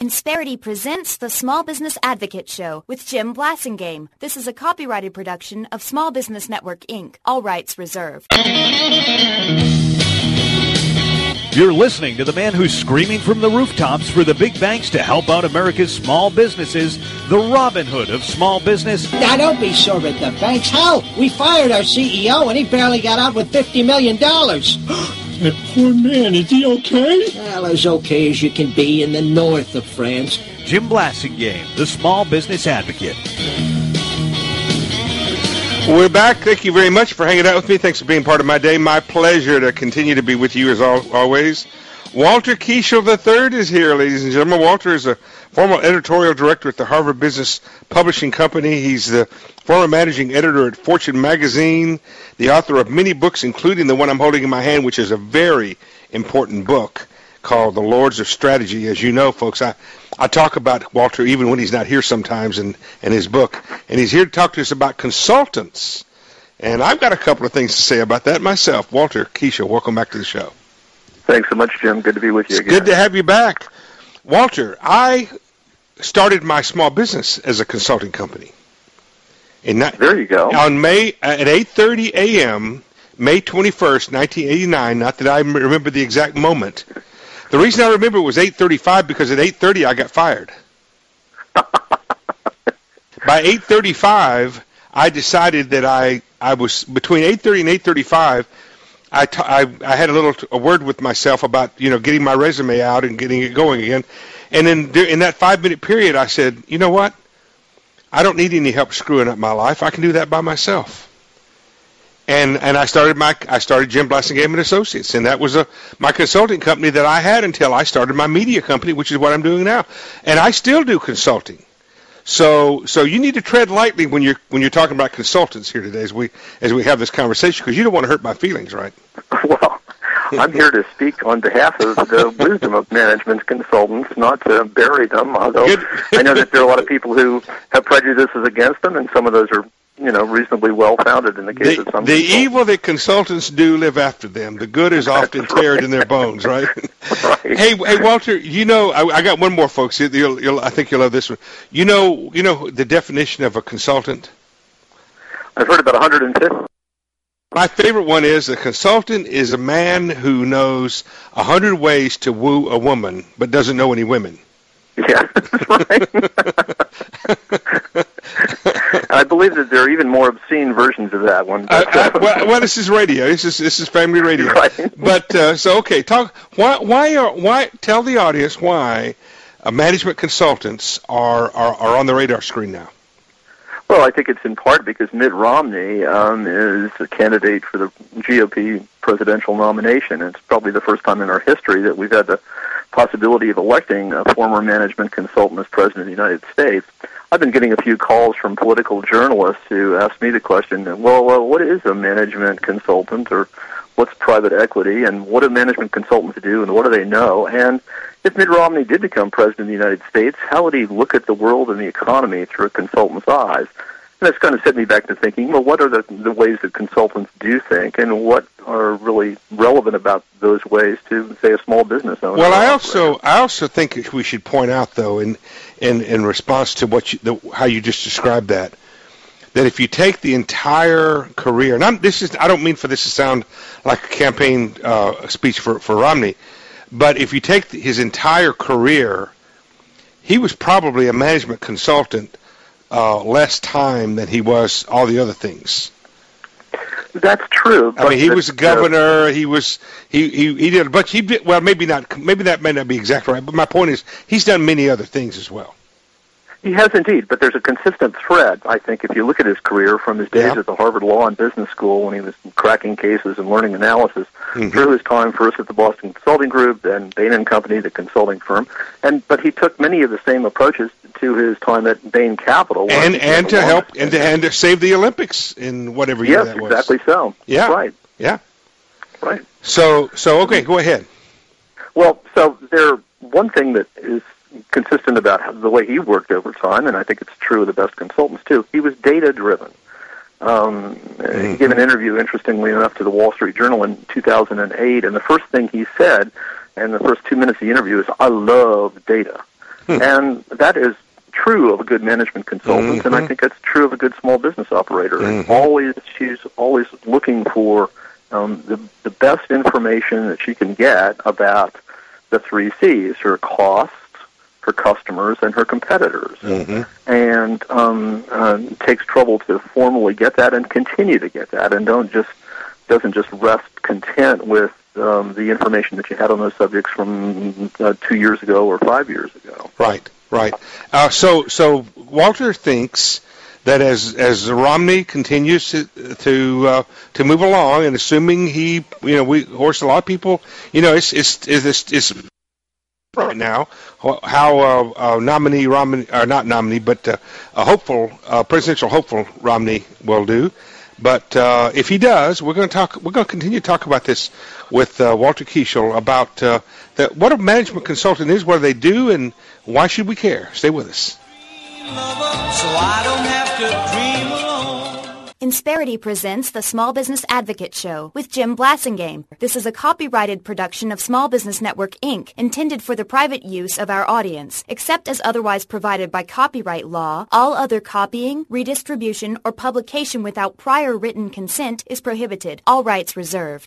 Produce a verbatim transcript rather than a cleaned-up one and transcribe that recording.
Insperity presents the Small Business Advocate Show with Jim Blasingame. This is a copyrighted production of Small Business Network, Incorporated. All rights reserved. You're listening to the man who's screaming from the rooftops for the big banks to help out America's small businesses, the Robin Hood of small business. Now, don't be sore at the banks. Hell, we fired our C E O and he barely got out with fifty million dollars. That poor man, is he okay? Well, as okay as you can be in the north of France. Jim Blasingame, the Small Business Advocate. We're back. Thank you very much for hanging out with me. Thanks for being part of my day. My pleasure to continue to be with you as always. Walter Kiesel the third is here, ladies and gentlemen. Walter is a former editorial director at the Harvard Business Publishing Company. He's the former managing editor at Fortune magazine, the author of many books, including the one I'm holding in my hand, which is a very important book called The Lords of Strategy. As you know, folks, I, I talk about Walter even when he's not here sometimes in, in his book. And he's here to talk to us about consultants. And I've got a couple of things to say about that myself. Walter Kiesel, welcome back to the show. Thanks so much, Jim. Good to be with you it's again. Good to have you back. Walter, I started my small business as a consulting company. In na- there you go. On May, at eight thirty a.m., May twenty-first, nineteen eighty-nine, not that I remember the exact moment. The reason I remember it was eight thirty-five because at eight thirty I got fired. By eight thirty-five, I decided that I, I was, between eight thirty and eight thirty-five, I, t- I, I had a little t- a word with myself about, you know, getting my resume out and getting it going again. And then there, in that five-minute period, I said, you know what? I don't need any help screwing up my life. I can do that by myself. And and I started my I started Jim Blasingame and Associates, and that was a my consulting company that I had until I started my media company, which is what I'm doing now. And I still do consulting. So so you need to tread lightly when you're when you're talking about consultants here today as we as we have this conversation, because you don't want to hurt my feelings, right? Well, I'm here to speak on behalf of the wisdom of management consultants, not to bury them, although I know that there are a lot of people who have prejudices against them, and some of those are, you know, reasonably well-founded in the case the, of some The consultants. evil that consultants do live after them. The good is often That's teared right. in their bones, right? Right. Hey, hey, Walter. You know, I, I got one more, folks. You'll, you'll, I think you'll love this one. You know, you know the definition of a consultant. I've heard about one hundred fifty. My favorite one is a consultant is a man who knows a hundred ways to woo a woman, but doesn't know any women. Yeah, that's right. I believe that there are even more obscene versions of that one. But, uh, uh, well, well, this is radio. This is this is family radio. Right. But uh, so okay, talk. Why why are why tell the audience why uh, management consultants are, are are on the radar screen now. Well, I think it's in part because Mitt Romney um, is a candidate for the G O P presidential nomination. It's probably the first time in our history that we've had the possibility of electing a former management consultant as president of the United States. I've been getting a few calls from political journalists who ask me the question, well, well, what is a management consultant, or what's private equity, and what do management consultants do, and what do they know? And if Mitt Romney did become president of the United States, how would he look at the world and the economy through a consultant's eyes? And that's kind of set me back to thinking, well, what are the, the ways that consultants do think, and what are really relevant about those ways to, say, a small business owner? Well, I also I also think we should point out, though, in in, in response to what you, the, how you just described that, that if you take the entire career, and I'm, this is I don't mean for this to sound like a campaign uh, speech for, for Romney, but if you take his entire career, he was probably a management consultant Uh, less time than he was all the other things. That's true. I mean, he was a governor. He was he, he he did a bunch. He did well. Maybe not. Maybe that may not be exactly right. But my point is, he's done many other things as well. He has indeed, but there's a consistent thread, I think, if you look at his career from his days yeah. at the Harvard Law and Business School when he was cracking cases and learning analysis, mm-hmm. through his time first at the Boston Consulting Group, then Bain and Company, the consulting firm, and but he took many of the same approaches to his time at Bain Capital. And and to help, and to, and to save the Olympics in whatever year yes, that was. Yes, exactly so. Yeah. Right. Yeah. Right. So, so okay, go ahead. Well, so there, one thing that is consistent about the way he worked over time, and I think it's true of the best consultants too, he was data-driven. Um, mm-hmm. He gave an interview, interestingly enough, to the Wall Street Journal in two thousand eight, and the first thing he said, and the first two minutes of the interview, is, I love data. Hmm. And that is true of a good management consultant, mm-hmm. and I think that's true of a good small business operator. Mm-hmm. Always, she's always looking for um, the, the best information that she can get about the three C's, her costs, her customers, and her competitors. Mm-hmm. And um, uh, takes trouble to formally get that and continue to get that, and don't just doesn't just rest content with um, the information that you had on those subjects from uh, two years ago or five years ago. Right, right. Uh, so, so Walter thinks that as as Romney continues to to, uh, to move along, and assuming he, you know, we, of course, a lot of people, you know, it's it's it's, it's right now how uh, uh, nominee Romney, or not nominee, but uh, a hopeful uh, presidential hopeful Romney will do. But uh, if he does, we're going to talk. We're going to continue to talk about this with uh, Walter Kiesel about uh, the, what a management consultant is, what do they do, and why should we care? Stay with us. So I don't have to dream alone. Insperity presents the Small Business Advocate Show with Jim Blasingame. This is a copyrighted production of Small Business Network, Incorporated, intended for the private use of our audience. Except as otherwise provided by copyright law, all other copying, redistribution, or publication without prior written consent is prohibited. All rights reserved.